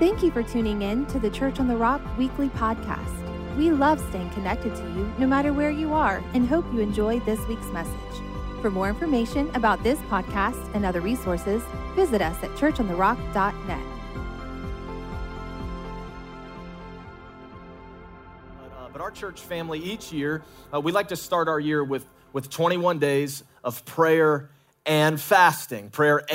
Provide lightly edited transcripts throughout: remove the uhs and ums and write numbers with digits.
Thank you for tuning in to the Church on the Rock weekly podcast. We love staying connected to you no matter where you are and hope you enjoyed this week's message. For more information about this podcast and other resources, visit us at churchontherock.net. But our church family, each year, we like to start our year with 21 days of prayer and fasting.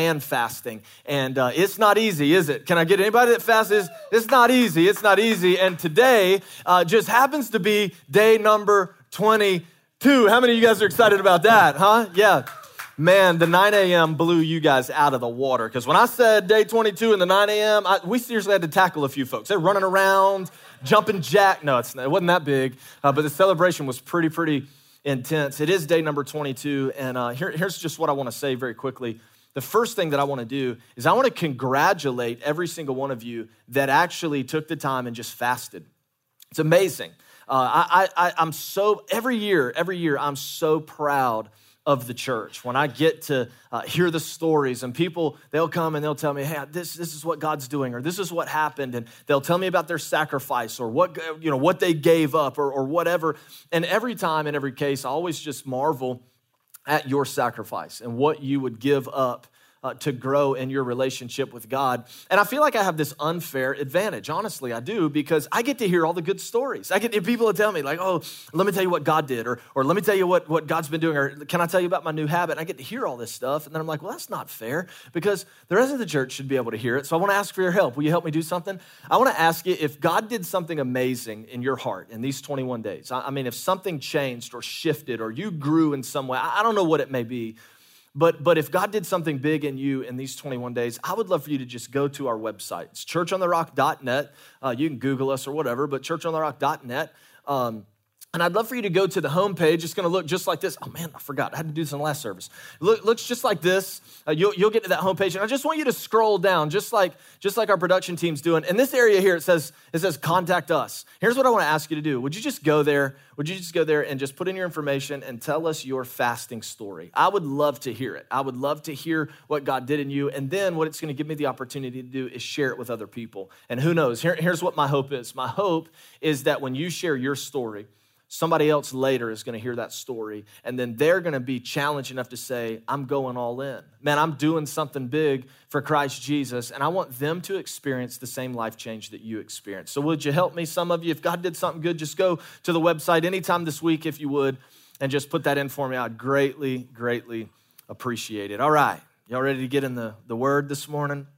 And it's not easy, is it? Can I get anybody that fasts? It's not easy. And today just happens to be day number 22. How many of you guys are excited about that, huh? Yeah. Man, the 9 a.m. blew you guys out of the water. Because when I said day 22 and the 9 a.m., we seriously had to tackle a few folks. They're running around, jumping jack. No, it wasn't that big. But the celebration was pretty intense. It is day number 22, and here's just what I want to say very quickly. The first thing that I want to do is I want to congratulate every single one of you that actually took the time and just fasted. It's amazing. I'm so, every year, I'm so proud of the church. When I get to hear the stories and people, they'll come and they'll tell me, hey, this is what God's doing, or this is what happened. And they'll tell me about their sacrifice or what they gave up or whatever. And every time, in every case, I always just marvel at your sacrifice and what you would give up to grow in your relationship with God. And I feel like I have this unfair advantage. Honestly, I do, because I get to hear all the good stories. I get people to tell me like, oh, let me tell you what God did, or let me tell you what God's been doing, or can I tell you about my new habit? And I get to hear all this stuff. And then I'm like, well, that's not fair, because the rest of the church should be able to hear it. So I want to ask for your help. Will you help me do something? I want to ask you, if God did something amazing in your heart in these 21 days, I mean, if something changed or shifted or you grew in some way, I don't know what it may be, But if God did something big in you in these 21 days, I would love for you to just go to our website. It's churchontherock.net. You can Google us or whatever, but churchontherock.net. And I'd love for you to go to the homepage. It's going to look just like this. Oh, man, I forgot. I had to do this in the last service. Looks just like this. You'll get to that homepage, and I just want you to scroll down, just like our production team's doing. In this area here, it says contact us. Here's what I want to ask you to do. Would you just go there? Would you just go there and just put in your information and tell us your fasting story? I would love to hear it. I would love to hear what God did in you. And then what it's going to give me the opportunity to do is share it with other people. And who knows? Here's what my hope is. My hope is that when you share your story, somebody else later is going to hear that story, and then they're going to be challenged enough to say, I'm going all in. Man, I'm doing something big for Christ Jesus, and I want them to experience the same life change that you experienced. So would you help me? Some of you, if God did something good, just go to the website anytime this week, if you would, and just put that in for me. I'd greatly appreciate it. All right, y'all ready to get in the word this morning?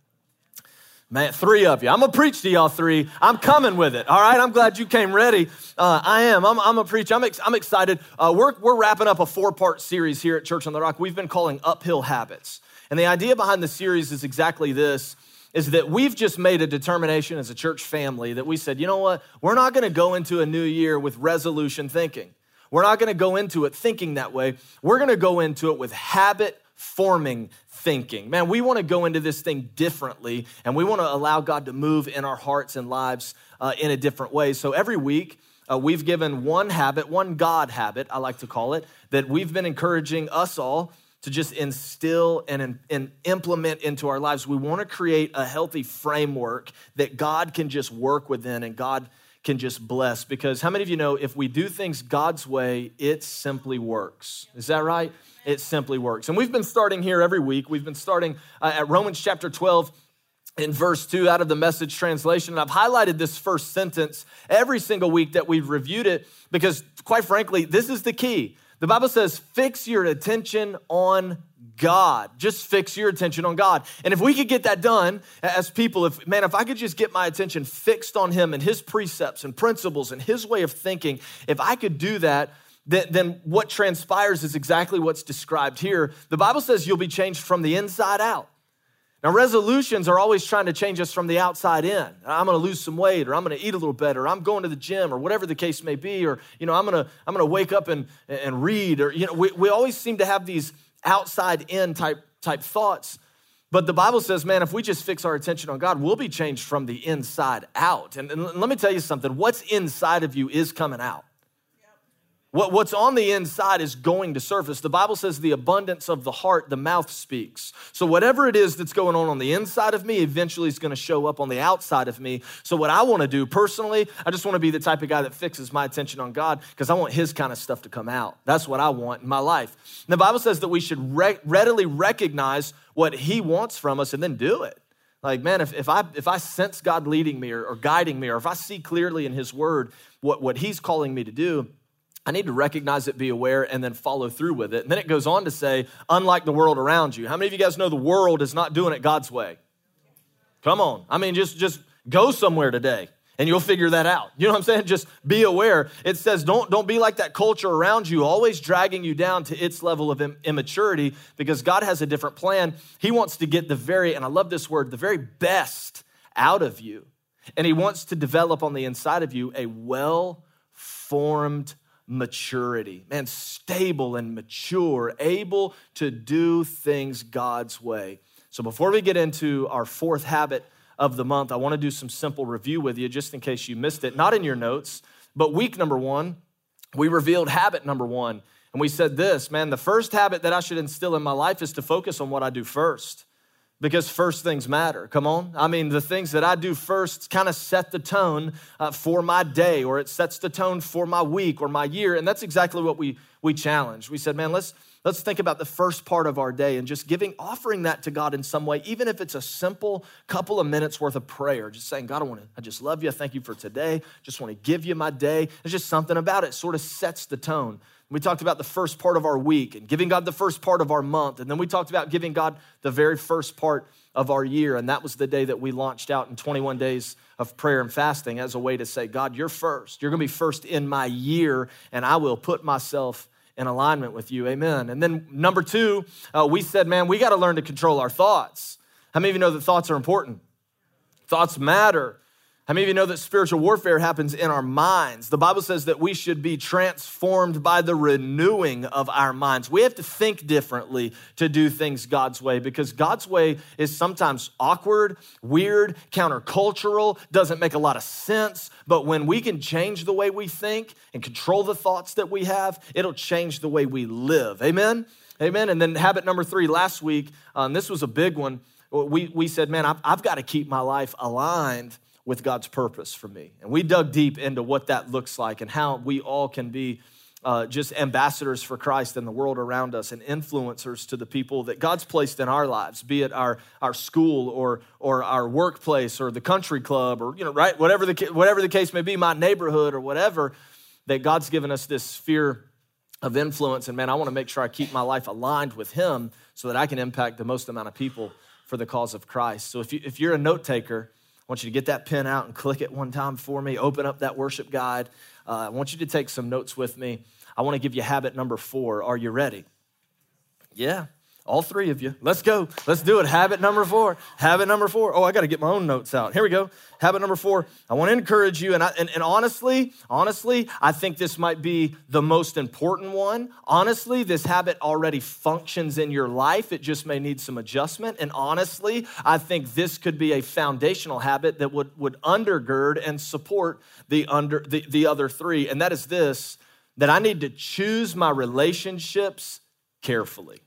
Man, 3 of you. I'm going to preach to y'all 3. I'm coming with it, all right? I'm glad you came ready. I am. I'm a preacher. I'm excited. We're wrapping up a 4-part series here at Church on the Rock we've been calling Uphill Habits. And the idea behind the series is exactly this, is that we've just made a determination as a church family that we said, you know what? We're not going to go into a new year with resolution thinking. We're not going to go into it thinking that way. We're going to go into it with habit-forming thinking. Man, we want to go into this thing differently, and we want to allow God to move in our hearts and lives in a different way. So every week, we've given one habit, one God habit, I like to call it, that we've been encouraging us all to just instill and implement into our lives. We want to create a healthy framework that God can just work within and God can just bless. Because how many of you know if we do things God's way, it simply works? Is that right? It simply works. And we've been starting here every week. We've been starting at Romans chapter 12 in verse 2 out of the Message translation. And I've highlighted this first sentence every single week that we've reviewed it because, quite frankly, this is the key. The Bible says, fix your attention on God. Just fix your attention on God. And if we could get that done as people, if I could just get my attention fixed on Him and His precepts and principles and His way of thinking, if I could do that, then what transpires is exactly what's described here. The Bible says you'll be changed from the inside out. Now, resolutions are always trying to change us from the outside in. I'm going to lose some weight, or I'm going to eat a little better, or I'm going to the gym, or whatever the case may be, or I'm going to wake up and read, or we always seem to have these outside in type thoughts. But the Bible says, man, if we just fix our attention on God, we'll be changed from the inside out. And let me tell you something. What's inside of you is coming out. What's on the inside is going to surface. The Bible says the abundance of the heart, the mouth speaks. So whatever it is that's going on the inside of me, eventually is going to show up on the outside of me. So what I want to do personally, I just want to be the type of guy that fixes my attention on God because I want his kind of stuff to come out. That's what I want in my life. And the Bible says that we should readily recognize what he wants from us and then do it. Like, man, if I sense God leading me or guiding me, or if I see clearly in his word what he's calling me to do, I need to recognize it, be aware, and then follow through with it. And then it goes on to say, unlike the world around you. How many of you guys know the world is not doing it God's way? Come on. I mean, just go somewhere today and you'll figure that out. You know what I'm saying? Just be aware. It says don't be like that culture around you, always dragging you down to its level of immaturity, because God has a different plan. He wants to get and I love this word, the very best out of you. And he wants to develop on the inside of you a well-formed maturity, man, stable and mature, able to do things God's way. So before we get into our fourth habit of the month, I want to do some simple review with you just in case you missed it, not in your notes, but week number 1, we revealed habit number 1. And we said this, man, the first habit that I should instill in my life is to focus on what I do first. Because first things matter, come on. I mean, the things that I do first kind of set the tone for my day, or it sets the tone for my week or my year. And that's exactly what we challenged. We said, man, let's think about the first part of our day and just offering that to God in some way, even if it's a simple couple of minutes worth of prayer. Just saying, God, I just love you. I thank you for today. Just want to give you my day. There's just something about it sort of sets the tone. We talked about the first part of our week and giving God the first part of our month. And then we talked about giving God the very first part of our year. And that was the day that we launched out in 21 days of prayer and fasting as a way to say, God, you're first. You're going to be first in my year, and I will put myself in alignment with you. Amen. And then number 2, we said, man, we got to learn to control our thoughts. How many of you know that thoughts are important? Thoughts matter. How many of you know that spiritual warfare happens in our minds? The Bible says that we should be transformed by the renewing of our minds. We have to think differently to do things God's way, because God's way is sometimes awkward, weird, countercultural, doesn't make a lot of sense. But when we can change the way we think and control the thoughts that we have, it'll change the way we live. Amen? Amen. And then habit number 3 last week, this was a big one. We said, man, I've got to keep my life aligned with God's purpose for me. And we dug deep into what that looks like and how we all can be just ambassadors for Christ in the world around us and influencers to the people that God's placed in our lives, be it our school or our workplace or the country club or, right, whatever the case may be, my neighborhood or whatever, that God's given us this sphere of influence. And man, I want to make sure I keep my life aligned with him so that I can impact the most amount of people for the cause of Christ. So if you're a note taker, I want you to get that pen out and click it one time for me. Open up that worship guide. I want you to take some notes with me. I want to give you habit number 4. Are you ready? Yeah, all 3 of you. Let's go. Let's do it. Habit number 4. Habit number 4. Oh, I got to get my own notes out. Here we go. Habit number 4. I want to encourage you, and honestly, I think this might be the most important one. Honestly, this habit already functions in your life. It just may need some adjustment. And honestly, I think this could be a foundational habit that would undergird and support the other 3. And that is this, that I need to choose my relationships carefully.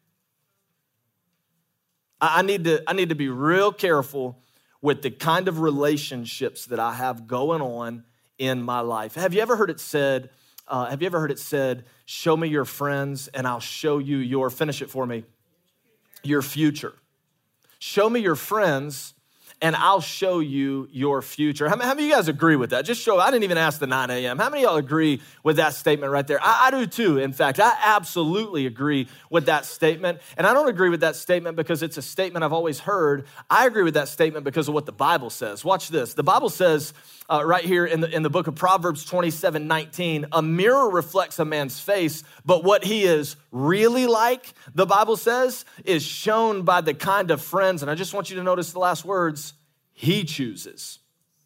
I need to be real careful with the kind of relationships that I have going on in my life. Have you ever heard it said, show me your friends and I'll show you finish it for me, your future. Show me your friends and I'll show you your future. How many of you guys agree with that? I didn't even ask the 9 a.m. How many of y'all agree with that statement right there? I do too. In fact, I absolutely agree with that statement. And I don't agree with that statement because it's a statement I've always heard. I agree with that statement because of what the Bible says. Watch this. The Bible says right here in the book of Proverbs 27:19, a mirror reflects a man's face, but what he is really like, the Bible says, is shown by the kind of friends. And I just want you to notice the last words, he chooses.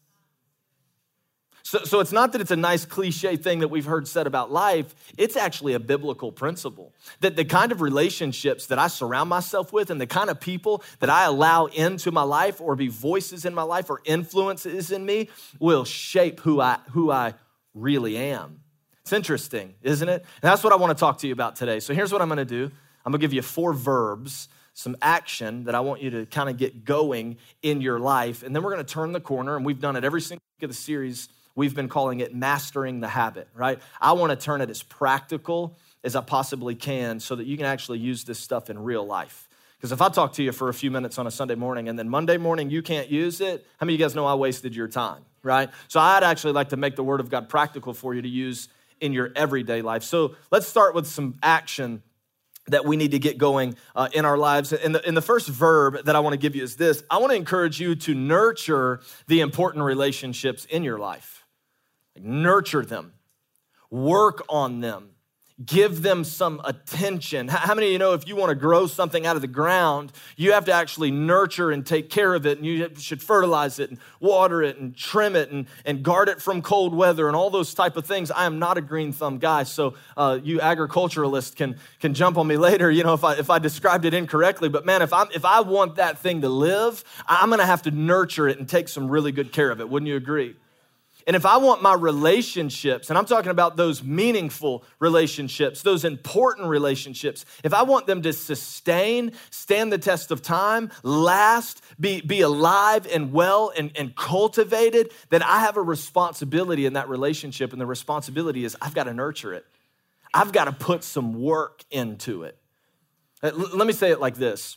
So it's not that it's a nice cliche thing that we've heard said about life. It's actually a biblical principle that the kind of relationships that I surround myself with and the kind of people that I allow into my life or be voices in my life or influences in me will shape who I really am. It's interesting, isn't it? And that's what I want to talk to you about today. So here's what I'm going to do. I'm going to give you 4 verbs, some action that I want you to kind of get going in your life. And then we're going to turn the corner, and we've done it every single week of the series. We've been calling it Mastering the Habit, right? I want to turn it as practical as I possibly can so that you can actually use this stuff in real life. Because if I talk to you for a few minutes on a Sunday morning and then Monday morning you can't use it, how many of you guys know I wasted your time, right? So I'd actually like to make the Word of God practical for you to use in your everyday life. So let's start with some action that we need to get going in our lives. And the first verb that I want to give you is this. I want to encourage you to nurture the important relationships in your life. Like, nurture them. Work on them. Give them some attention. How many of you know if you want to grow something out of the ground, you have to actually nurture and take care of it, and you should fertilize it and water it and trim it and guard it from cold weather and all those type of things. I am not a green thumb guy, so you agriculturalists can jump on me later, you know, if I described it incorrectly. But man, if I want that thing to live, I'm going to have to nurture it and take some really good care of it. Wouldn't you agree? And if I want my relationships, and I'm talking about those meaningful relationships, those important relationships, if I want them to sustain, stand the test of time, last, be alive and well and cultivated, then I have a responsibility in that relationship. And the responsibility is I've got to nurture it. I've got to put some work into it. Let me say it like this.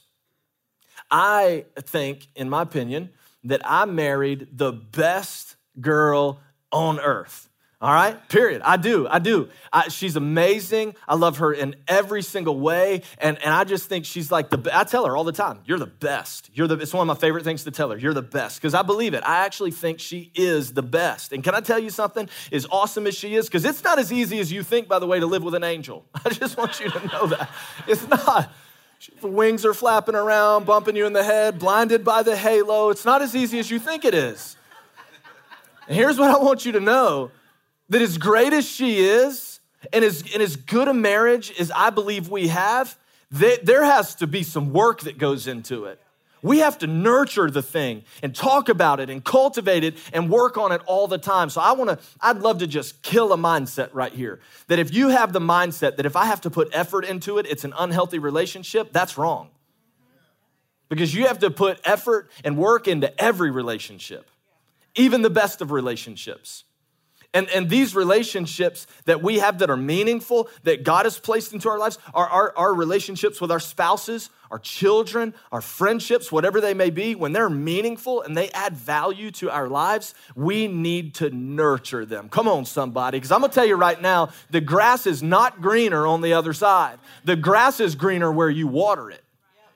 I think, in my opinion, that I married the best girl on earth. All right, period. I do. She's amazing. I love her in every single way. And I just think she's like I tell her all the time, you're the best. It's one of my favorite things to tell her. You're the best. Because I believe it. I actually think she is the best. And can I tell you something? As awesome as she is, because it's not as easy as you think, by the way, to live with an angel. I just want you to know that. It's not. The wings are flapping around, bumping you in the head, blinded by the halo. It's not as easy as you think it is. And here's what I want you to know, that as great as she is, and as good a marriage as I believe we have, there has to be some work that goes into it. We have to nurture the thing and talk about it and cultivate it and work on it all the time. So I'd love to just kill a mindset right here. That if you have the mindset that if I have to put effort into it, it's an unhealthy relationship, that's wrong. Because you have to put effort and work into every relationship. Even the best of relationships. And these relationships that we have that are meaningful, that God has placed into our lives, are our relationships with our spouses, our children, our friendships, whatever they may be, when they're meaningful and they add value to our lives, we need to nurture them. Come on, somebody, because I'm going to tell you right now, the grass is not greener on the other side. The grass is greener where you water it.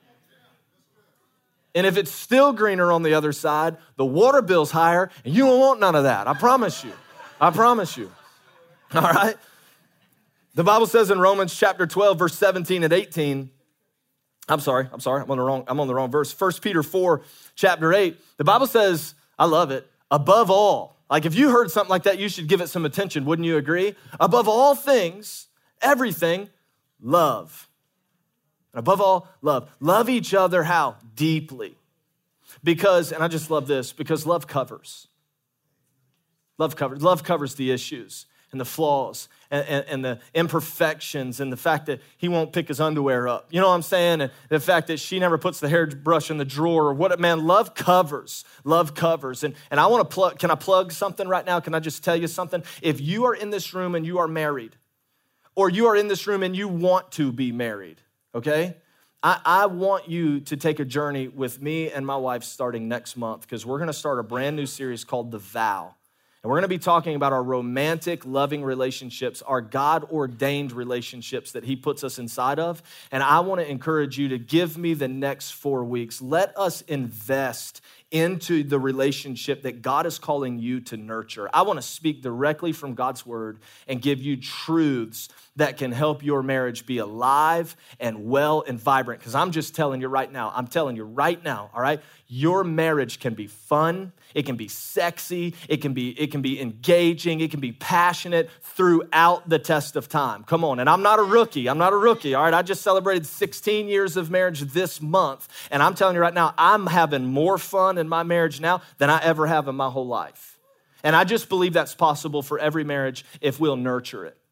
And if it's still greener on the other side, the water bill's higher, and you don't want none of that. I promise you. I promise you. All right? The Bible says in Romans chapter 12, verse 17 and 18, I'm sorry, I'm on the wrong verse. 1 Peter 4, chapter 8, the Bible says, I love it, above all. Like if you heard something like that, you should give it some attention, wouldn't you agree? Above all things, everything, love. And above all, love. Love each other how? Deeply. Because, and I just love this, because love covers. Love covers the issues and the flaws and the imperfections and the fact that he won't pick his underwear up. You know what I'm saying? And the fact that she never puts the hairbrush in the drawer or what, man, love covers. Love covers. And I want to can I plug something right now? Can I just tell you something? If you are in this room and you are married, or you are in this room and you want to be married, okay? I want you to take a journey with me and my wife starting next month because we're going to start a brand new series called The Vow. And we're going to be talking about our romantic, loving relationships, our God-ordained relationships that he puts us inside of. And I want to encourage you to give me the next 4 weeks. Let us invest into the relationship that God is calling you to nurture. I want to speak directly from God's word and give you truths that can help your marriage be alive and well and vibrant. Because I'm telling you right now, all right, your marriage can be fun, it can be sexy, it can be engaging, it can be passionate throughout the test of time. Come on, and I'm not a rookie, all right? I just celebrated 16 years of marriage this month, and I'm telling you right now, I'm having more fun in my marriage now than I ever have in my whole life. And I just believe that's possible for every marriage if we'll nurture it.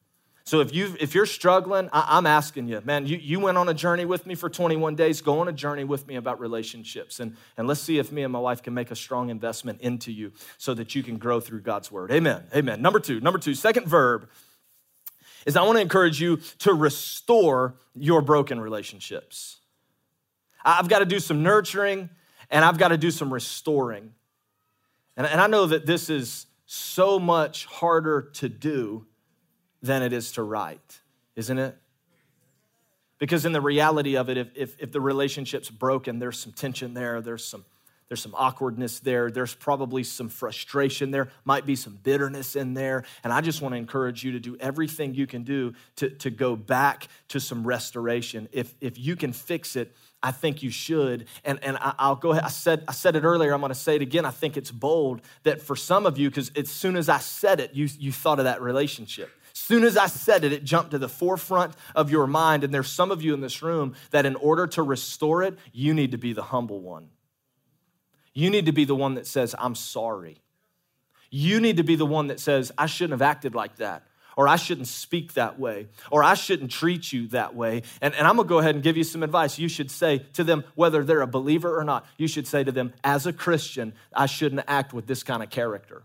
So if you're struggling, I'm asking you, man, you went on a journey with me for 21 days. Go on a journey with me about relationships. And let's see if me and my wife can make a strong investment into you so that you can grow through God's word. Amen. Amen. Number two, second verb is I want to encourage you to restore your broken relationships. I've got to do some nurturing and I've got to do some restoring. And I know that this is so much harder to do than it is to write, isn't it? Because in the reality of it, if the relationship's broken, there's some tension there, there's some awkwardness there, there's probably some frustration there, might be some bitterness in there, and I just want to encourage you to do everything you can do to go back to some restoration. If you can fix it, I think you should, and I'll go ahead. I said it earlier, I'm going to say it again. I think it's bold that for some of you, because as soon as I said it, you thought of that relationship. As soon as I said it, it jumped to the forefront of your mind. And there's some of you in this room that in order to restore it, you need to be the humble one. You need to be the one that says, I'm sorry. You need to be the one that says, I shouldn't have acted like that, or I shouldn't speak that way, or I shouldn't treat you that way. And I'm going to go ahead and give you some advice. You should say to them, whether they're a believer or not, you should say to them, as a Christian, I shouldn't act with this kind of character.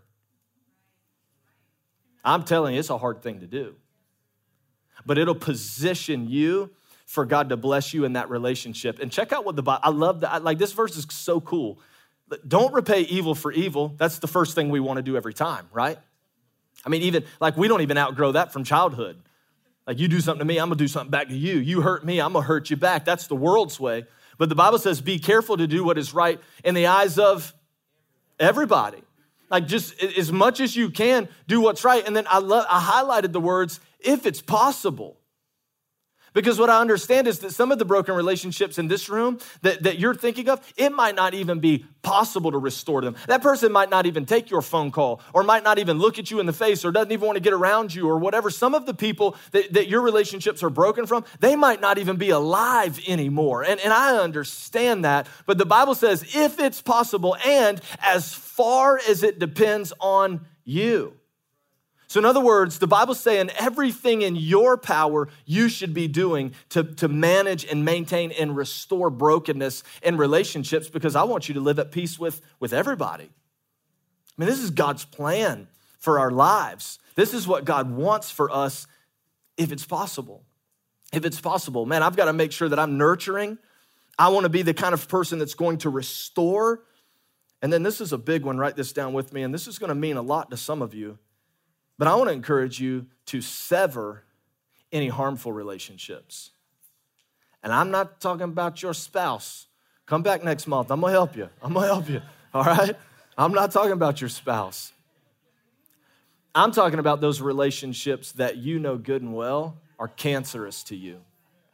I'm telling you, it's a hard thing to do. But it'll position you for God to bless you in that relationship. And check out what the Bible, I love that. Like, this verse is so cool. Don't repay evil for evil. That's the first thing we want to do every time, right? I mean, even, like, we don't even outgrow that from childhood. Like, you do something to me, I'm going to do something back to you. You hurt me, I'm going to hurt you back. That's the world's way. But the Bible says, be careful to do what is right in the eyes of everybody. Like, just as much as you can, do what's right. And then I highlighted the words, if it's possible. Because what I understand is that some of the broken relationships in this room that you're thinking of, it might not even be possible to restore them. That person might not even take your phone call, or might not even look at you in the face, or doesn't even want to get around you, or whatever. Some of the people that your relationships are broken from, they might not even be alive anymore. And I understand that. But the Bible says, if it's possible, and as far as it depends on you. So in other words, the Bible's saying everything in your power you should be doing to manage and maintain and restore brokenness in relationships, because I want you to live at peace with everybody. I mean, this is God's plan for our lives. This is what God wants for us if it's possible. If it's possible, man, I've got to make sure that I'm nurturing. I want to be the kind of person that's going to restore. And then this is a big one, write this down with me, and this is going to mean a lot to some of you. But I want to encourage you to sever any harmful relationships. And I'm not talking about your spouse. Come back next month. I'm going to help you. All right? I'm not talking about your spouse. I'm talking about those relationships that you know good and well are cancerous to you,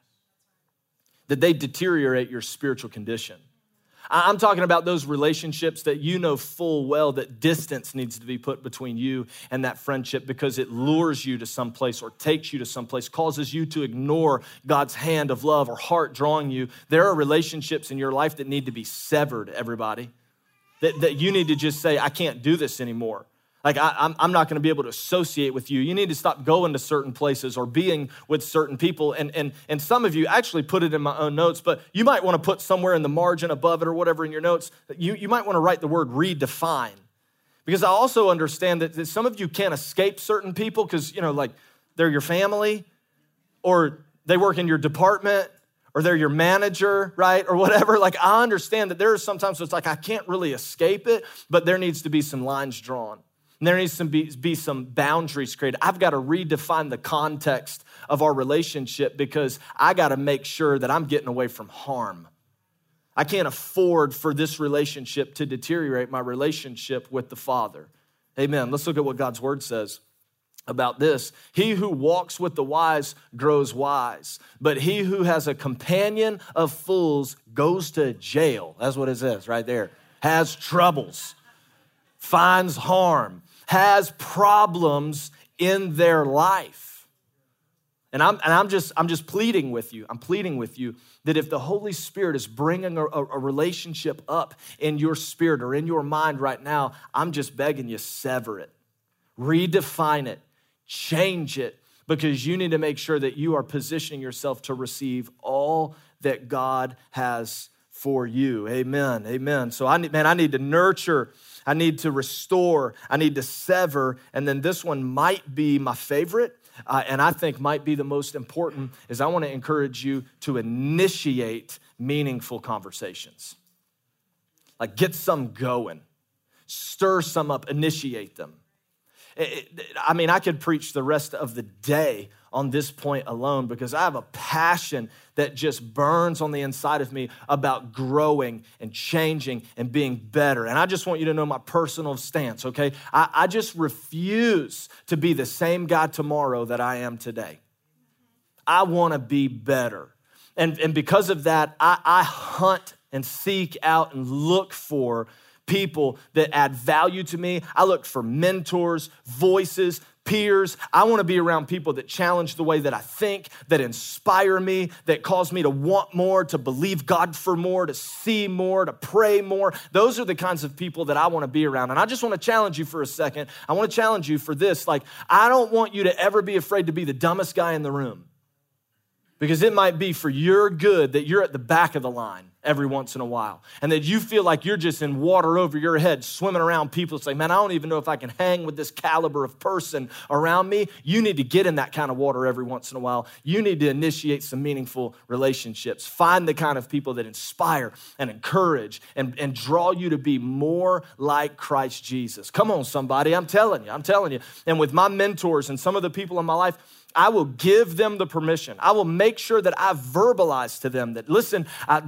that they deteriorate your spiritual condition. I'm talking about those relationships that you know full well that distance needs to be put between you and that friendship, because it lures you to someplace or takes you to someplace, causes you to ignore God's hand of love or heart drawing you. There are relationships in your life that need to be severed, everybody, that you need to just say, I can't do this anymore. Like, I'm not going to be able to associate with you. You need to stop going to certain places or being with certain people. And some of you actually put it in my own notes, but you might want to put somewhere in the margin above it or whatever in your notes, you might want to write the word redefine. Because I also understand that some of you can't escape certain people because, like, they're your family, or they work in your department, or they're your manager, right? Or whatever. Like, I understand that there are sometimes it's like I can't really escape it, but there needs to be some lines drawn. And there needs to be some boundaries created. I've got to redefine the context of our relationship, because I got to make sure that I'm getting away from harm. I can't afford for this relationship to deteriorate my relationship with the Father. Amen. Let's look at what God's word says about this. He who walks with the wise grows wise, but he who has a companion of fools goes to jail. That's what it says right there. Has troubles, finds harm, has problems in their life. And I'm just pleading with you. I'm pleading with you that if the Holy Spirit is bringing a relationship up in your spirit or in your mind right now, I'm just begging you, sever it, redefine it, change it, because you need to make sure that you are positioning yourself to receive all that God has for you. Amen, amen. So I need to nurture, I need to restore, I need to sever, and then this one might be my favorite, and I think might be the most important, is I want to encourage you to initiate meaningful conversations. Like get some going, stir some up, initiate them. I could preach the rest of the day on this point alone because I have a passion that just burns on the inside of me about growing and changing and being better. And I just want you to know my personal stance, okay? I just refuse to be the same guy tomorrow that I am today. I want to be better. And because of that, I hunt and seek out and look for people that add value to me. I look for mentors, voices, peers. I want to be around people that challenge the way that I think, that inspire me, that cause me to want more, to believe God for more, to see more, to pray more. Those are the kinds of people that I want to be around. And I just want to challenge you for a second. I want to challenge you for this. I don't want you to ever be afraid to be the dumbest guy in the room, because it might be for your good that you're at the back of the line every once in a while, and that you feel like you're just in water over your head, swimming around people. It's like, man, I don't even know if I can hang with this caliber of person around me. You need to get in that kind of water every once in a while. You need to initiate some meaningful relationships. Find the kind of people that inspire and encourage and draw you to be more like Christ Jesus. Come on, somebody, I'm telling you. And with my mentors and some of the people in my life, I will give them the permission. I will make sure that I verbalize to them that, listen,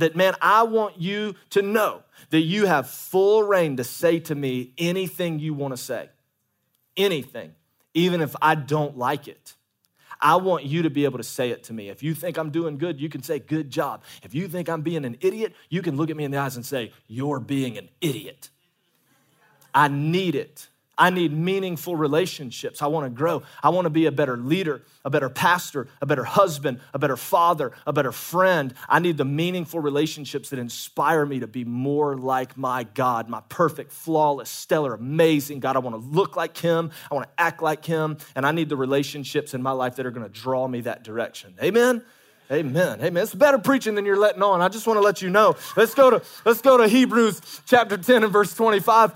I want you to know that you have full reign to say to me anything you want to say. Anything, even if I don't like it. I want you to be able to say it to me. If you think I'm doing good, you can say, good job. If you think I'm being an idiot, you can look at me in the eyes and say, you're being an idiot. I need it. I need meaningful relationships. I want to grow. I want to be a better leader, a better pastor, a better husband, a better father, a better friend. I need the meaningful relationships that inspire me to be more like my God, my perfect, flawless, stellar, amazing God. I want to look like him. I want to act like him. And I need the relationships in my life that are going to draw me that direction. Amen? Amen. Amen. It's better preaching than you're letting on. I just want to let you know. Let's go to Hebrews chapter 10 and verse 25.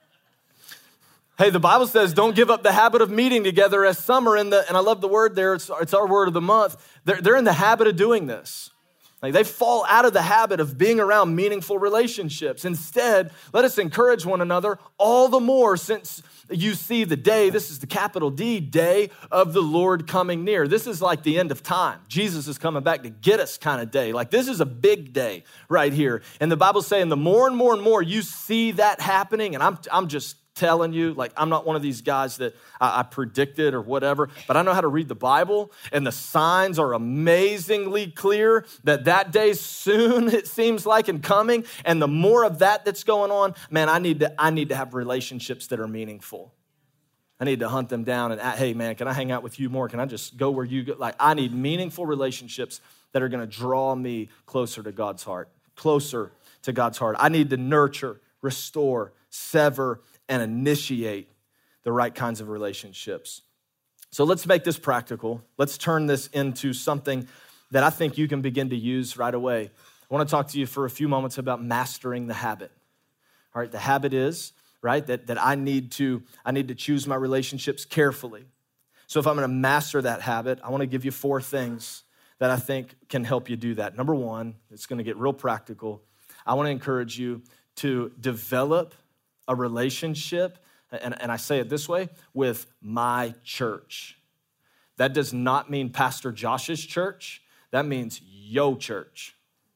Hey, the Bible says, don't give up the habit of meeting together as some are and I love the word there, it's our word of the month. They're in the habit of doing this. Like they fall out of the habit of being around meaningful relationships. Instead, let us encourage one another all the more since you see the day, this is the capital D, day of the Lord coming near. This is like the end of time. Jesus is coming back to get us kind of day. Like this is a big day right here. And the Bible's saying the more and more and more you see that happening, and I'm just telling you, like I'm not one of these guys that I predicted or whatever, but I know how to read the Bible, and the signs are amazingly clear that day soon, it seems like, and coming. And the more of that's going on, man, I need to have relationships that are meaningful. I need to hunt them down and, hey man, can I hang out with you more? Can I just go where you go? Like I need meaningful relationships that are going to draw me closer to God's heart, closer to God's heart. I need to nurture, restore, sever, and initiate the right kinds of relationships. So let's make this practical. Let's turn this into something that I think you can begin to use right away. I want to talk to you for a few moments about mastering the habit. All right, the habit is, right, that I need to choose my relationships carefully. So if I'm going to master that habit, I want to give you 4 things that I think can help you do that. Number 1, it's going to get real practical. I want to encourage you to develop a relationship, and I say it this way, with my church. That does not mean Pastor Josh's church. That means yo church.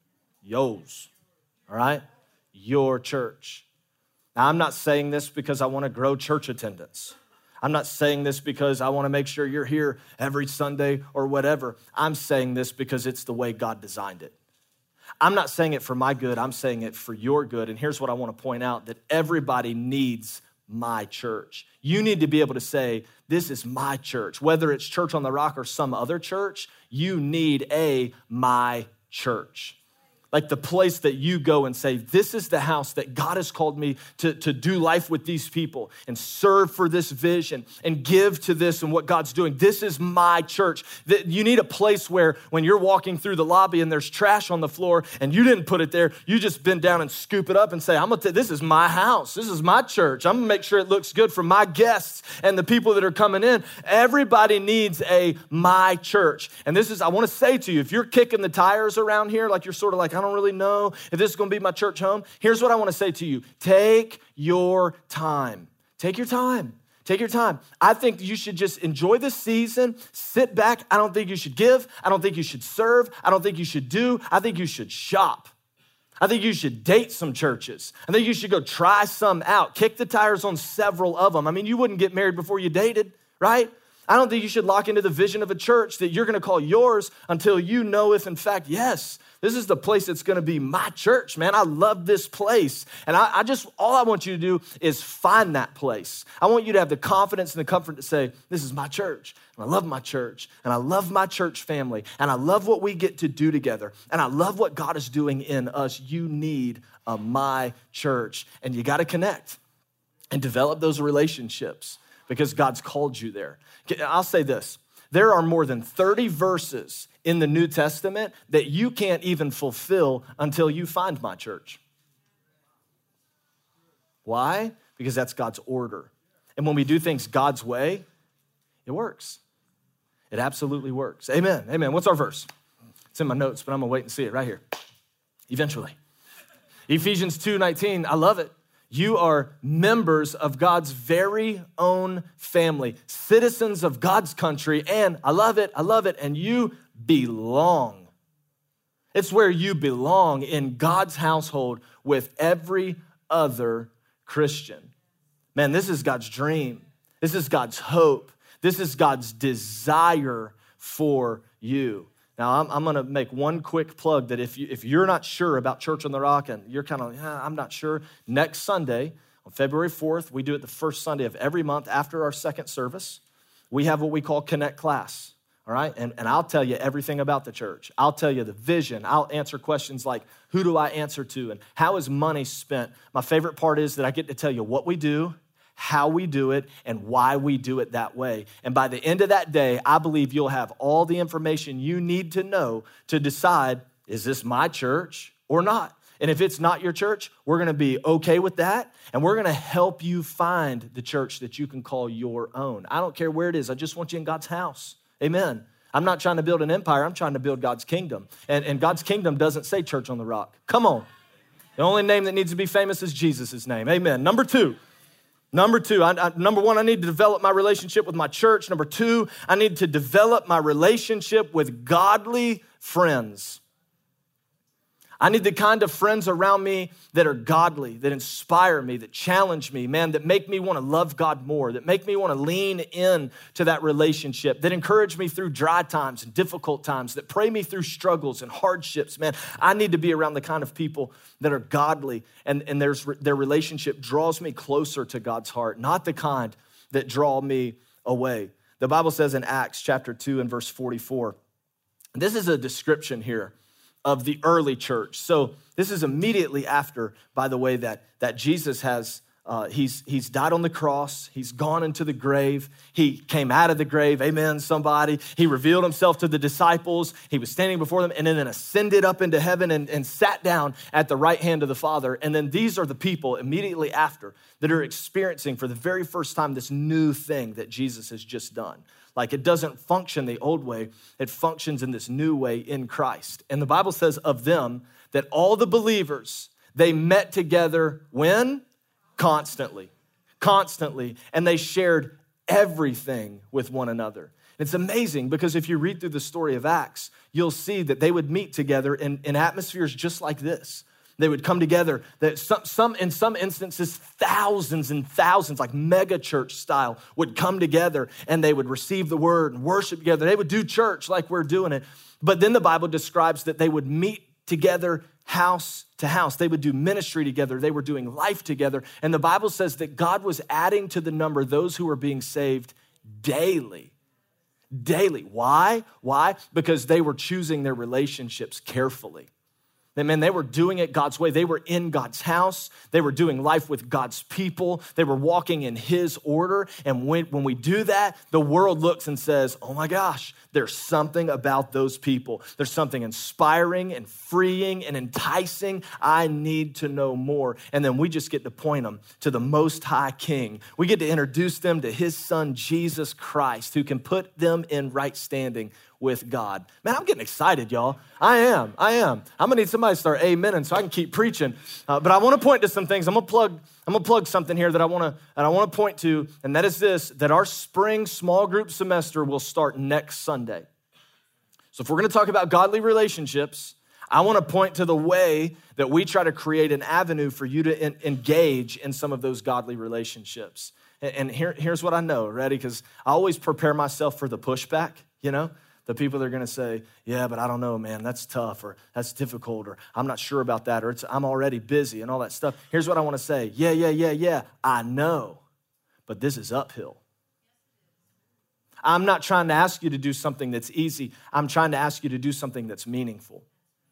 Yo's, all right? Your church. Now, I'm not saying this because I want to grow church attendance. I'm not saying this because I want to make sure you're here every Sunday or whatever. I'm saying this because it's the way God designed it. I'm not saying it for my good, I'm saying it for your good. And here's what I want to point out, that everybody needs my church. You need to be able to say, this is my church. Whether it's Church on the Rock or some other church, you need my church. like the place that you go and say, this is the house that God has called me to do life with these people and serve for this vision and give to this and what God's doing. This is my church. You need a place where when you're walking through the lobby and there's trash on the floor and you didn't put it there, you just bend down and scoop it up and say, this is my house. This is my church. I'm gonna make sure it looks good for my guests and the people that are coming in. Everybody needs a my church. And I want to say to you, if you're kicking the tires around here, like you're sort of like, I don't really know if this is going to be my church home. Here's what I want to say to you. Take your time. Take your time. Take your time. I think you should just enjoy this season, sit back. I don't think you should give. I don't think you should serve. I don't think you should do. I think you should shop. I think you should date some churches. I think you should go try some out. Kick the tires on several of them. I mean, you wouldn't get married before you dated, right? I don't think you should lock into the vision of a church that you're going to call yours until you know if, in fact, yes, this is the place that's going to be my church, man. I love this place. And all I want you to do is find that place. I want you to have the confidence and the comfort to say, this is my church. And I love my church. And I love my church family. And I love what we get to do together. And I love what God is doing in us. You need a my church. And you got to connect and develop those relationships because God's called you there. I'll say this. There are more than 30 verses in the New Testament that you can't even fulfill until you find my church. Why? Because that's God's order. And when we do things God's way, it works. It absolutely works. Amen. Amen. What's our verse? It's in my notes, but I'm going to wait and see it right here. Eventually. Ephesians 2:19. I love it. You are members of God's very own family, citizens of God's country, and I love it, and you belong. It's where you belong in God's household with every other Christian. Man, this is God's dream. This is God's hope. This is God's desire for you. Now, I'm going to make one quick plug that if you're not sure about Church on the Rock and you're kind of, I'm not sure, next Sunday, on February 4th, we do it the first Sunday of every month after our second service. We have what we call Connect Class, all right? And I'll tell you everything about the church. I'll tell you the vision. I'll answer questions like, who do I answer to and how is money spent? My favorite part is that I get to tell you what we do, how we do it, and why we do it that way. And by the end of that day, I believe you'll have all the information you need to know to decide, is this my church or not? And if it's not your church, we're going to be okay with that, and we're going to help you find the church that you can call your own. I don't care where it is. I just want you in God's house. Amen. I'm not trying to build an empire. I'm trying to build God's kingdom. And God's kingdom doesn't say Church on the Rock. Come on. The only name that needs to be famous is Jesus' name. Amen. Number two, number one, I need to develop my relationship with my church. Number two, I need to develop my relationship with godly friends. I need the kind of friends around me that are godly, that inspire me, that challenge me, man, that make me want to love God more, that make me want to lean in to that relationship, that encourage me through dry times and difficult times, that pray me through struggles and hardships, man. I need to be around the kind of people that are godly and their relationship draws me closer to God's heart, not the kind that draw me away. The Bible says in Acts chapter 2 and verse 44, this is a description here of the early church. So this is immediately after, by the way, that Jesus has, he's died on the cross. He's gone into the grave. He came out of the grave. Amen, somebody. He revealed himself to the disciples. He was standing before them and then ascended up into heaven and sat down at the right hand of the Father. And then these are the people immediately after that are experiencing for the very first time this new thing that Jesus has just done. Like it doesn't function the old way. It functions in this new way in Christ. And the Bible says of them that all the believers, they met together when? Constantly. And they shared everything with one another. It's amazing because if you read through the story of Acts, you'll see that they would meet together in atmospheres just like this. They would come together. In some instances, thousands and thousands, like mega church style, would come together and they would receive the word and worship together. They would do church like we're doing it. But then the Bible describes that they would meet together house to house. They would do ministry together. They were doing life together. And the Bible says that God was adding to the number those who were being saved daily. Daily. Why? Because they were choosing their relationships carefully. They were doing it God's way. They were in God's house. They were doing life with God's people. They were walking in his order. And when we do that, the world looks and says, oh my gosh, there's something about those people. There's something inspiring and freeing and enticing. I need to know more. And then we just get to point them to the Most High King. We get to introduce them to his son, Jesus Christ, who can put them in right standing with God. Man, I'm getting excited, y'all. I am. I'm gonna need somebody to start amening so I can keep preaching. But I want to point to some things. I'm gonna plug something here that I want to point to, and that is this: that our spring small group semester will start next Sunday. So if we're gonna talk about godly relationships, I want to point to the way that we try to create an avenue for you to engage in some of those godly relationships. And here's what I know, ready? Because I always prepare myself for the pushback, The people that are going to say, yeah, but I don't know, man, that's tough, or that's difficult, or I'm not sure about that, or I'm already busy and all that stuff. Here's what I want to say. Yeah, I know, but this is uphill. I'm not trying to ask you to do something that's easy. I'm trying to ask you to do something that's meaningful.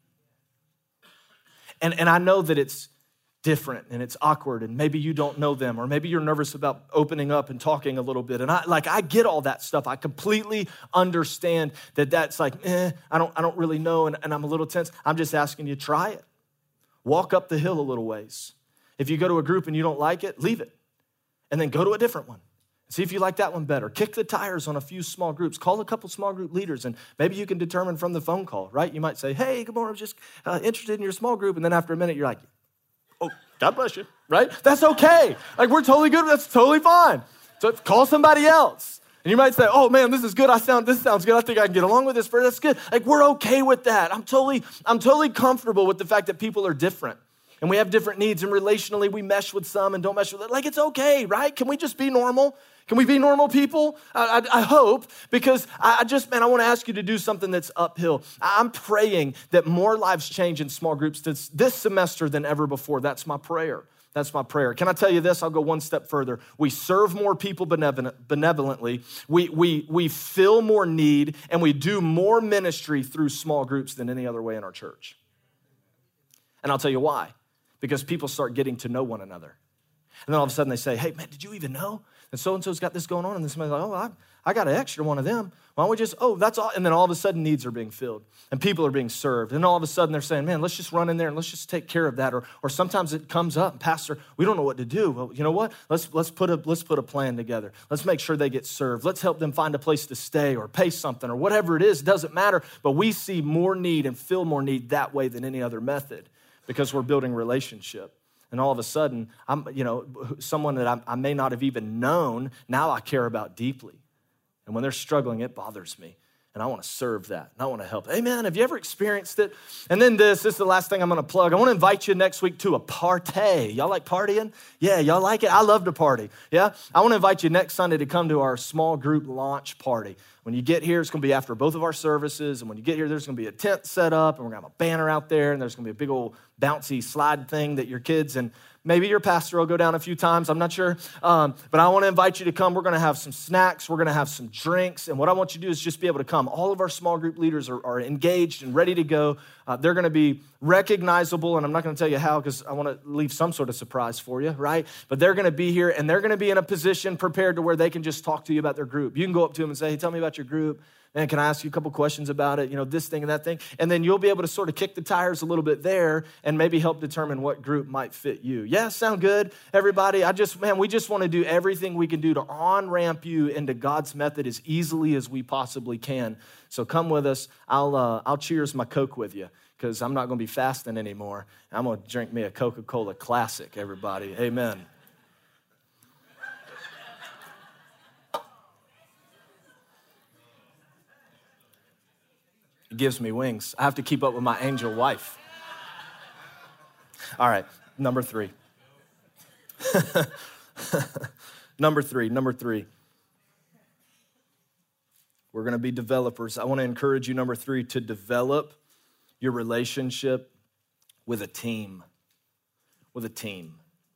And I know that it's different and it's awkward, and maybe you don't know them, or maybe you're nervous about opening up and talking a little bit. And I get all that stuff. I completely understand that that's like, I don't really know, and I'm a little tense. I'm just asking you, try it. Walk up the hill a little ways. If you go to a group and you don't like it, leave it. And then go to a different one. See if you like that one better. Kick the tires on a few small groups. Call a couple small group leaders, and maybe you can determine from the phone call, right? You might say, hey, good morning, I'm just interested in your small group. And then after a minute, you're like, oh, God bless you, right? That's okay. Like, we're totally good. That's totally fine. So call somebody else. And you might say, oh man, this is good. This sounds good. I think I can get along with this, but that's good. Like, we're okay with that. I'm totally comfortable with the fact that people are different. And we have different needs, and relationally we mesh with some and don't mesh with it. Like, it's okay, right? Can we just be normal? Can we be normal people? I hope, because I want to ask you to do something that's uphill. I'm praying that more lives change in small groups this semester than ever before. That's my prayer. That's my prayer. Can I tell you this? I'll go one step further. We serve more people benevolently. We fill more need, and we do more ministry through small groups than any other way in our church. And I'll tell you why. Because people start getting to know one another. And then all of a sudden they say, hey, man, did you even know? And so-and-so's got this going on. And then somebody's like, oh, I got an extra one of them. Why don't we just, that's all. And then all of a sudden needs are being filled and people are being served. And all of a sudden they're saying, man, let's just run in there and let's just take care of that. Or sometimes it comes up, Pastor, we don't know what to do. Well, you know what? Let's put a plan together. Let's make sure they get served. Let's help them find a place to stay or pay something or whatever it is. It doesn't matter. But we see more need and fill more need that way than any other method, because we're building relationship. And all of a sudden, someone that I may not have even known, now I care about deeply. And when they're struggling, it bothers me. And I want to serve that. And I want to help. Amen. Have you ever experienced it? And then this is the last thing I'm going to plug. I want to invite you next week to a party. Y'all like partying? Yeah, y'all like it? I love to party. Yeah? I want to invite you next Sunday to come to our small group launch party. When you get here, it's going to be after both of our services. And when you get here, there's going to be a tent set up. And we're going to have a banner out there. And there's going to be a big old bouncy slide thing that your kids and maybe your pastor will go down a few times. I'm not sure. But I want to invite you to come. We're going to have some snacks. We're going to have some drinks. And what I want you to do is just be able to come. All of our small group leaders are engaged and ready to go. They're going to be recognizable. And I'm not going to tell you how, because I want to leave some sort of surprise for you, right? But they're going to be here, and they're going to be in a position prepared to where they can just talk to you about their group. You can go up to them and say, hey, tell me about your group. Man, can I ask you a couple questions about it? This thing and that thing. And then you'll be able to sort of kick the tires a little bit there and maybe help determine what group might fit you. Yeah, sound good, everybody? We just want to do everything we can do to on-ramp you into God's method as easily as we possibly can. So come with us. I'll cheers my Coke with you, because I'm not going to be fasting anymore. I'm going to drink me a Coca-Cola Classic, everybody. Amen. It gives me wings. I have to keep up with my angel wife. All right, number 3. Number three. We're going to be developers. I want to encourage you, number 3, to develop your relationship with a team. With a team.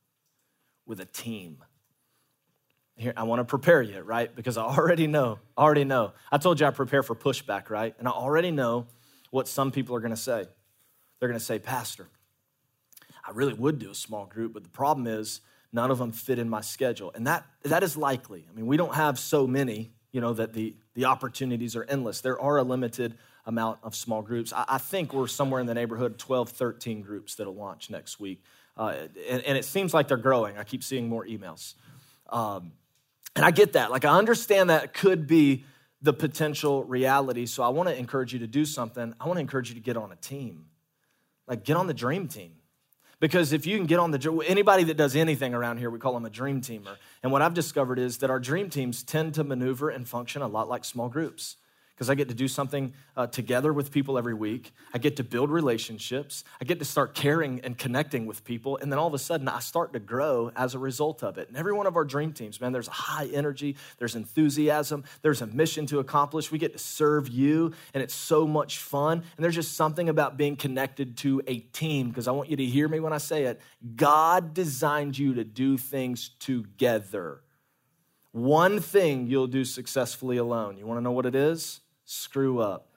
Here, I want to prepare you, right? Because I already know. I told you I prepare for pushback, right? And I already know what some people are going to say. They're going to say, Pastor, I really would do a small group, but the problem is none of them fit in my schedule. And that is likely. I mean, we don't have so many, that the opportunities are endless. There are a limited amount of small groups. I think we're somewhere in the neighborhood of 12, 13 groups that'll launch next week. And it seems like they're growing. I keep seeing more emails. And I get that. Like, I understand that could be the potential reality. So I want to encourage you to do something. I want to encourage you to get on a team. Like, get on the dream team. Because if you can get on anybody that does anything around here, we call them a dream teamer. And what I've discovered is that our dream teams tend to maneuver and function a lot like small groups. Because I get to do something together with people every week. I get to build relationships. I get to start caring and connecting with people. And then all of a sudden, I start to grow as a result of it. And every one of our dream teams, man, there's a high energy. There's enthusiasm. There's a mission to accomplish. We get to serve you, and it's so much fun. And there's just something about being connected to a team, because I want you to hear me when I say it. God designed you to do things together. One thing you'll do successfully alone. You want to know what it is? Screw up.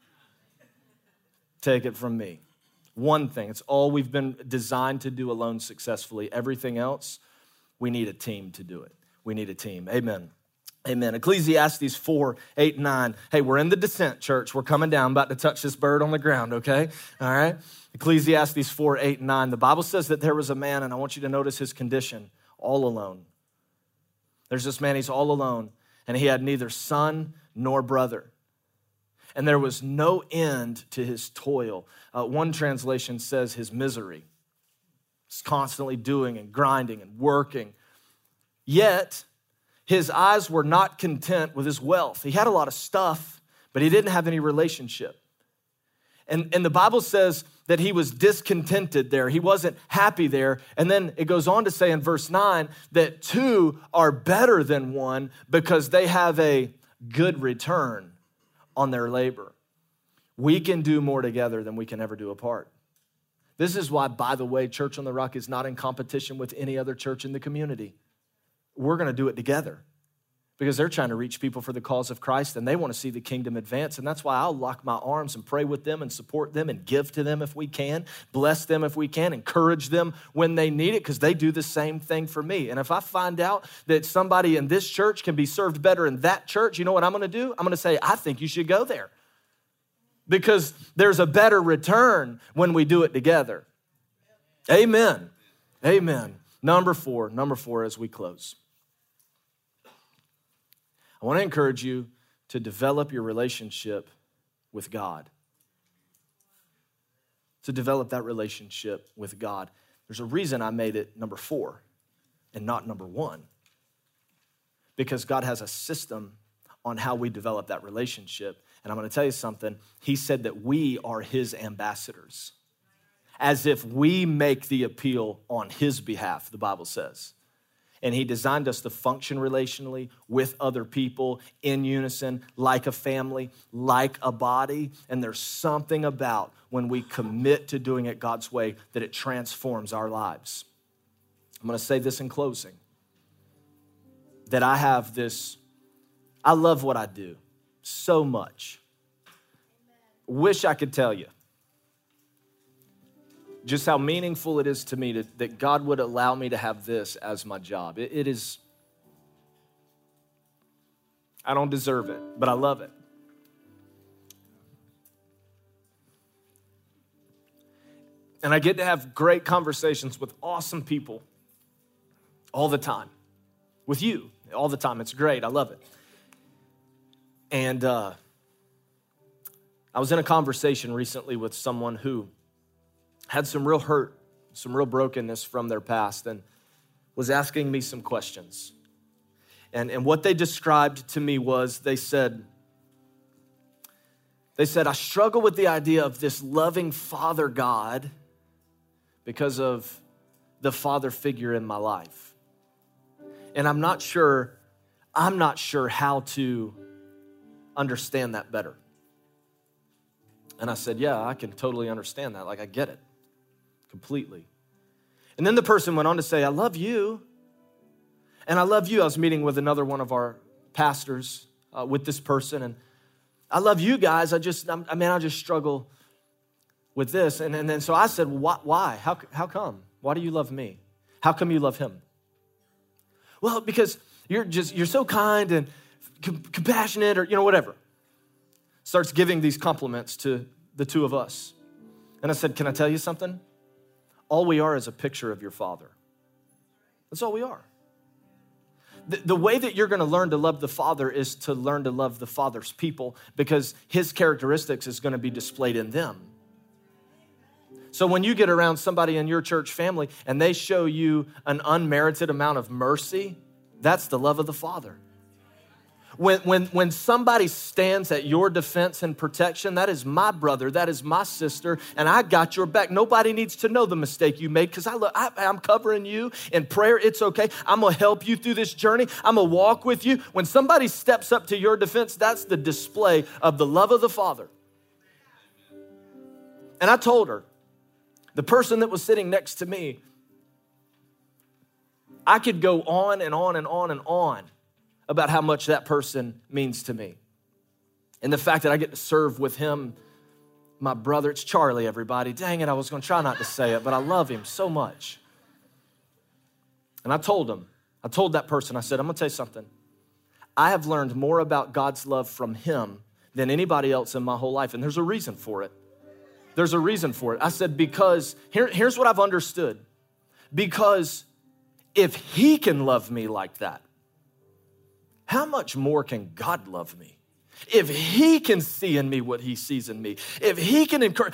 Take it from me. One thing. It's all we've been designed to do alone successfully. Everything else, we need a team to do it. We need a team. Amen. Amen. Ecclesiastes 4, 8, 9. Hey, we're in the descent, church. We're coming down. I'm about to touch this bird on the ground, okay? All right? Ecclesiastes 4, 8, 9. The Bible says that there was a man, and I want you to notice his condition, all alone. There's this man, he's all alone, and he had neither son nor brother. And there was no end to his toil. One translation says his misery. He's constantly doing and grinding and working. Yet, his eyes were not content with his wealth. He had a lot of stuff, but he didn't have any relationship. And the Bible says that he was discontented there. He wasn't happy there. And then it goes on to say in verse 9 that two are better than one because they have a good return on their labor. We can do more together than we can ever do apart. This is why, by the way, Church on the Rock is not in competition with any other church in the community. We're going to do it together because they're trying to reach people for the cause of Christ and they want to see the kingdom advance. And that's why I'll lock my arms and pray with them and support them and give to them if we can, bless them if we can, encourage them when they need it because they do the same thing for me. And if I find out that somebody in this church can be served better in that church, you know what I'm going to do? I'm going to say, I think you should go there because there's a better return when we do it together. Amen. Amen. Number four as we close. I want to encourage you to develop your relationship with God. To develop that relationship with God. There's a reason I made it number 4 and not number 1. Because God has a system on how we develop that relationship. And I'm going to tell you something. He said that we are his ambassadors. As if we make the appeal on his behalf, the Bible says. And he designed us to function relationally with other people in unison, like a family, like a body. And there's something about when we commit to doing it God's way that it transforms our lives. I'm going to say this in closing. That I love what I do so much. Wish I could tell you just how meaningful it is to me that God would allow me to have this as my job. It is, I don't deserve it, but I love it. And I get to have great conversations with awesome people all the time. With you, all the time. It's great. I love it. And I was in a conversation recently with someone who had some real hurt, some real brokenness from their past, and was asking me some questions. And what they described to me was, they said, I struggle with the idea of this loving Father God because of the father figure in my life. And I'm not sure how to understand that better. And I said, yeah, I can totally understand that. Like, I get it. Completely. And then the person went on to say, I love you. And I love you. I was meeting with another one of our pastors with this person. And I love you guys. I just struggle with this. And then so I said, why? How come? Why do you love me? How come you love him? Well, because you're so kind and compassionate, or, whatever. Starts giving these compliments to the two of us. And I said, can I tell you something? All we are is a picture of your Father. That's all we are. The way that you're going to learn to love the Father is to learn to love the Father's people, because his characteristics is going to be displayed in them. So when you get around somebody in your church family and they show you an unmerited amount of mercy, that's the love of the Father. When somebody stands at your defense and protection, that is my brother, that is my sister, and I got your back. Nobody needs to know the mistake you made, because I'm covering you in prayer. It's okay. I'm going to help you through this journey. I'm going to walk with you. When somebody steps up to your defense, that's the display of the love of the Father. And I told her, the person that was sitting next to me, I could go on and on and on and on about how much that person means to me. And the fact that I get to serve with him, my brother, it's Charlie, everybody. Dang it, I was going to try not to say it, but I love him so much. And I told that person, I said, I'm going to tell you something. I have learned more about God's love from him than anybody else in my whole life, and there's a reason for it. There's a reason for it. I said, because here's what I've understood. Because if he can love me like that, how much more can God love me? If he can see in me what he sees in me, if he can encourage,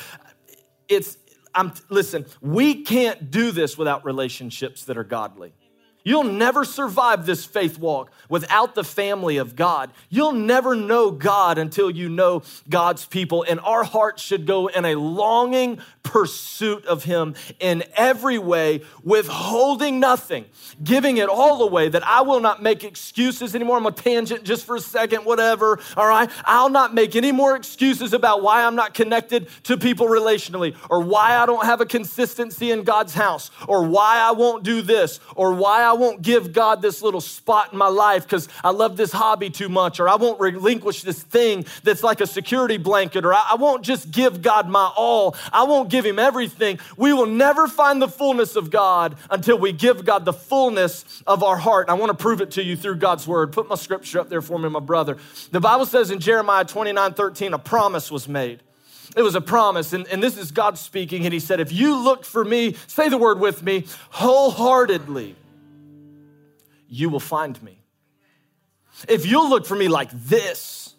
listen, we can't do this without relationships that are godly. You'll never survive this faith walk without the family of God. You'll never know God until you know God's people. And our hearts should go in a longing pursuit of him in every way, withholding nothing, giving it all away, that I will not make excuses anymore. I'm a tangent just for a second, whatever, all right? I'll not make any more excuses about why I'm not connected to people relationally, or why I don't have a consistency in God's house, or why I won't do this, or why I won't give God this little spot in my life because I love this hobby too much, or I won't relinquish this thing that's like a security blanket, or I won't just give God my all. I won't give him everything. We will never find the fullness of God until we give God the fullness of our heart. And I want to prove it to you through God's word. Put my scripture up there for me, my brother. The Bible says in Jeremiah 29:13, a promise was made. It was a promise, and this is God speaking, and he said, if you look for me, say the word with me, wholeheartedly, you will find me. If you'll look for me like this,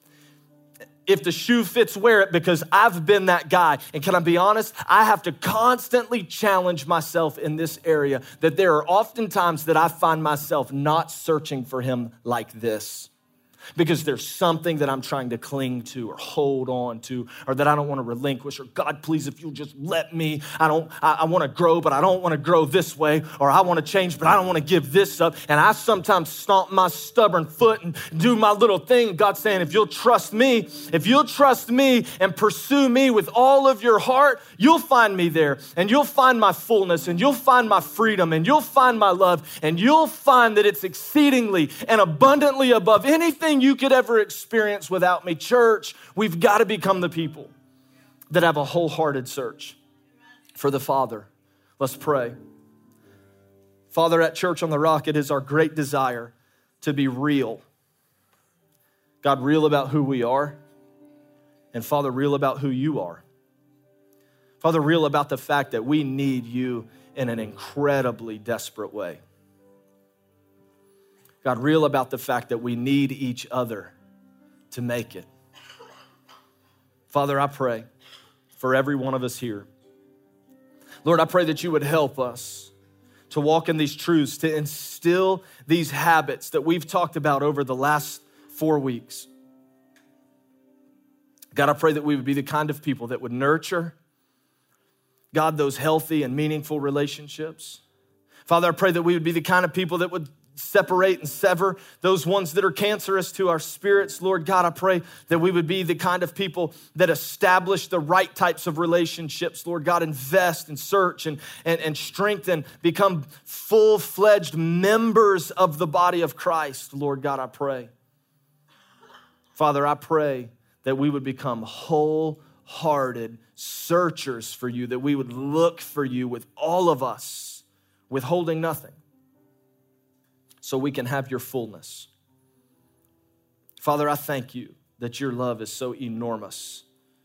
if the shoe fits, wear it, because I've been that guy. And can I be honest? I have to constantly challenge myself in this area, that there are often times that I find myself not searching for him like this, because there's something that I'm trying to cling to or hold on to, or that I don't want to relinquish, or God, please, if you'll just let me, I want to grow, but I don't want to grow this way, or I want to change, but I don't want to give this up. And I sometimes stomp my stubborn foot and do my little thing. God's saying, if you'll trust me and pursue me with all of your heart, you'll find me there, and you'll find my fullness, and you'll find my freedom, and you'll find my love, and you'll find that it's exceedingly and abundantly above anything you could ever experience without me. Church, we've got to become the people that have a wholehearted search for the Father. Let's pray. Father, at Church on the Rock, it is our great desire to be real. God, real about who we are, and Father, real about who you are. Father, real about the fact that we need you in an incredibly desperate way. God, real about the fact that we need each other to make it. Father, I pray for every one of us here. Lord, I pray that you would help us to walk in these truths, to instill these habits that we've talked about over the last 4 weeks. God, I pray that we would be the kind of people that would nurture, God, those healthy and meaningful relationships. Father, I pray that we would be the kind of people that would separate and sever those ones that are cancerous to our spirits. Lord God, I pray that we would be the kind of people that establish the right types of relationships. Lord God, invest and search and strengthen, become full-fledged members of the body of Christ. Lord God, I pray. Father, I pray that we would become wholehearted wholehearted searchers for you, that we would look for you with all of us, withholding nothing, so we can have your fullness. Father, I thank you that your love is so enormous.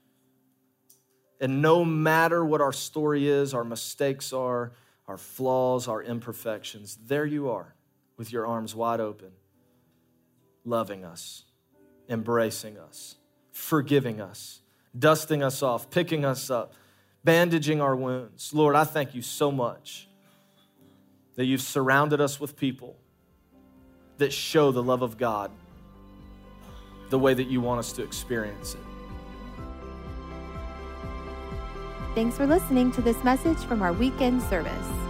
And no matter what our story is, our mistakes are, our flaws, our imperfections, there you are with your arms wide open, loving us, embracing us, forgiving us, dusting us off, picking us up, bandaging our wounds. Lord, I thank you so much that you've surrounded us with people that show the love of God the way that you want us to experience it. Thanks for listening to this message from our weekend service.